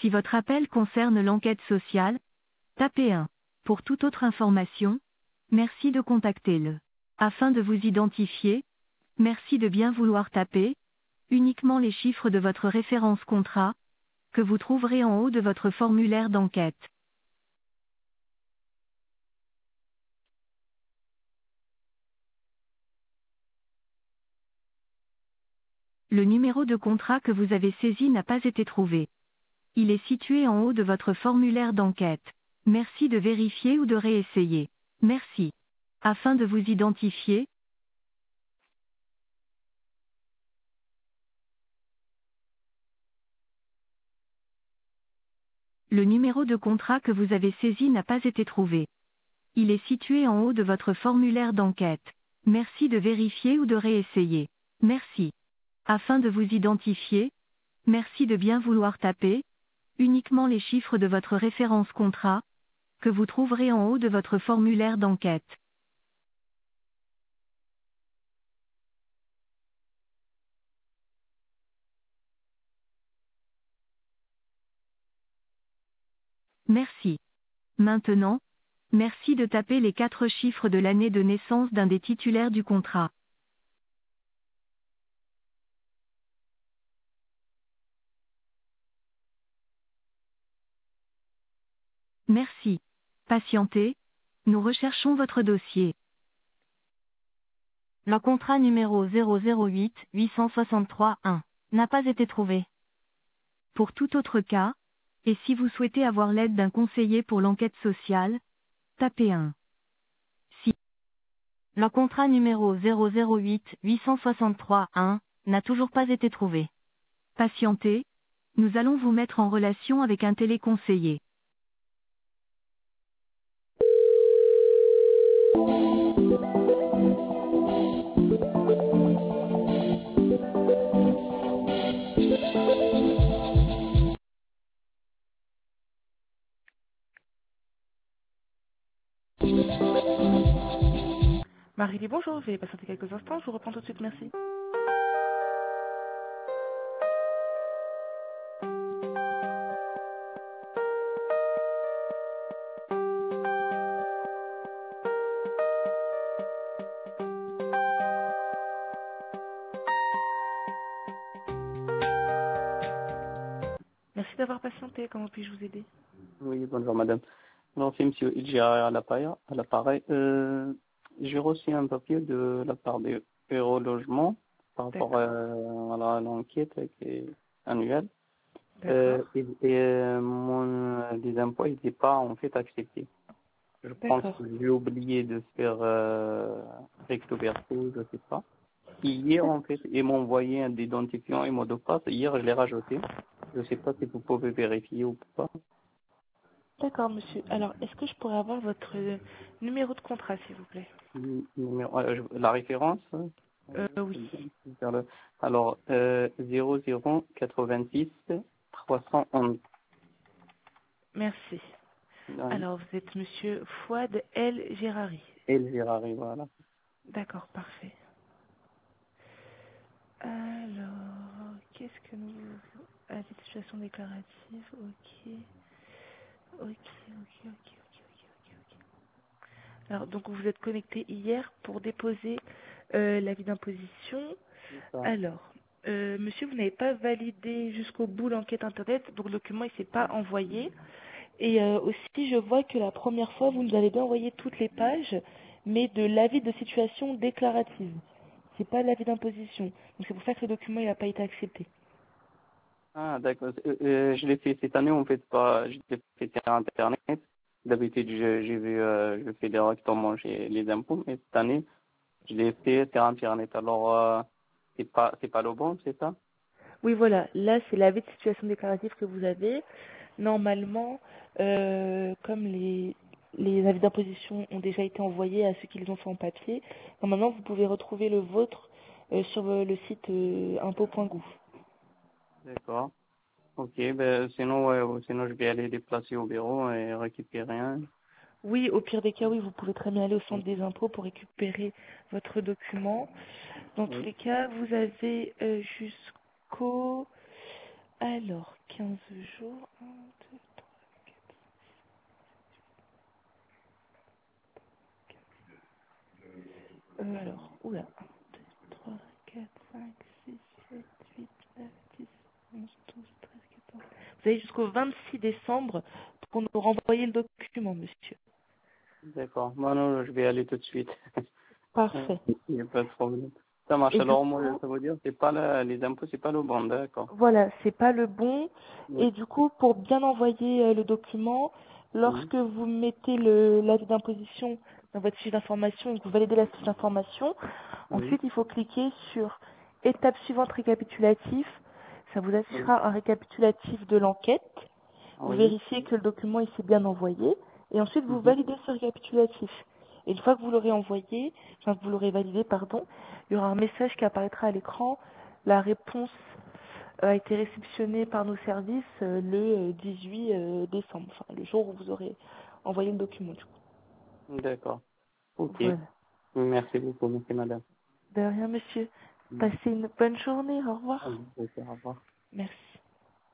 Si votre appel concerne l'enquête sociale, tapez 1. Pour toute autre information, merci de contacter le. Afin de vous identifier, merci de bien vouloir taper uniquement les chiffres de votre référence contrat, que vous trouverez en haut de votre formulaire d'enquête. Le numéro de contrat que vous avez saisi n'a pas été trouvé. Il est situé en haut de votre formulaire d'enquête. Merci de vérifier ou de réessayer. Merci. Afin de vous identifier, le numéro de contrat que vous avez saisi n'a pas été trouvé. Il est situé en haut de votre formulaire d'enquête. Merci de vérifier ou de réessayer. Merci. Afin de vous identifier, merci de bien vouloir taper uniquement les chiffres de votre référence contrat, que vous trouverez en haut de votre formulaire d'enquête. Merci. Maintenant, merci de taper les 4 chiffres de l'année de naissance d'un des titulaires du contrat. Merci. Patientez. Nous recherchons votre dossier. Le contrat numéro 008 863 1 n'a pas été trouvé. Pour tout autre cas, et si vous souhaitez avoir l'aide d'un conseiller pour l'enquête sociale, tapez 1. Si le contrat numéro 008 863 1 n'a toujours pas été trouvé. Patientez. Nous allons vous mettre en relation avec un téléconseiller. Marie, bonjour, je vais patienter quelques instants, je vous reprends tout de suite, merci. Merci d'avoir patienté, comment puis-je vous aider? Oui, bonjour madame. Non, c'est monsieur Idjia à l'appareil. J'ai reçu un papier de la part de Euro Logement par rapport à l'enquête qui est annuelle. Les impôts n'étaient pas en fait acceptés. Je pense que j'ai oublié de faire recto verso, je ne sais pas. Hier, en fait, ils m'ont envoyé un identifiant et mot de passe. Hier, je l'ai rajouté. Je ne sais pas si vous pouvez vérifier ou pas. D'accord, monsieur. Alors, est-ce que je pourrais avoir votre numéro de contrat, s'il vous plaît? La référence Oui. Alors, 0086 311. Merci. Alors, vous êtes monsieur Fouad El Gérari. El Gérari, voilà. D'accord, parfait. Alors, qu'est-ce que nous... À la situation déclarative, ok. Ok. Alors, donc vous êtes connecté hier pour déposer l'avis d'imposition. Alors, monsieur, vous n'avez pas validé jusqu'au bout l'enquête internet, donc le document il s'est pas envoyé. Et aussi, je vois que la première fois, vous nous avez bien envoyé toutes les pages, mais de l'avis de situation déclarative. C'est pas l'avis d'imposition. Donc c'est pour ça que le document il n'a pas été accepté. Ah, d'accord. Je l'ai fait cette année, en fait, pas. Je l'ai fait sur Internet. D'habitude, je fais directement chez les impôts, mais cette année, je l'ai fait sur Internet. Alors, c'est pas le bon, c'est ça? Oui, voilà. Là, c'est l'avis de situation déclarative que vous avez. Normalement, comme les avis d'imposition ont déjà été envoyés à ceux qui les ont fait en papier, normalement, vous pouvez retrouver le vôtre sur le site impôt.gouv. D'accord. Ok, ben, sinon, je vais aller déplacer au bureau et récupérer un. Oui, au pire des cas, oui, vous pouvez très bien aller au centre des impôts pour récupérer votre document. Dans tous les cas, vous avez jusqu'au... Alors, 15 jours. 1, 2, 3, 4. Alors, oula. 1, 2, 3, 4, 5, 6, 7, 8, 9, 10, 11, 12, 13, 14. Vous avez jusqu'au 26 décembre pour nous renvoyer le document, monsieur. D'accord. Bon, non, je vais aller tout de suite. Parfait. Il n'y a pas de problème. Ça marche. Et du Alors, moi, coup, ça veut dire, c'est pas les impôts, c'est pas le bon, d'accord. voilà, c'est pas le bon. Oui. Et du coup, pour bien envoyer le document, Oui. lorsque vous mettez l'avis d'imposition dans votre fiche d'information et que vous validez la fiche d'information, Oui. ensuite il faut cliquer sur étape suivante récapitulatif. Ça vous Oui. affichera un récapitulatif de l'enquête. Vous Oui. vérifiez que le document il s'est bien envoyé et ensuite vous Mhm. validez ce récapitulatif. Et une fois que vous l'aurez envoyé, enfin que vous l'aurez validé, pardon, il y aura un message qui apparaîtra à l'écran. La réponse a été réceptionnée par nos services le 18 décembre, enfin le jour où vous aurez envoyé le document du coup. D'accord. Ok. Voilà. Merci beaucoup, merci madame. De rien, monsieur. Mm. Passez une bonne journée. Au revoir. Allez, au revoir. Merci.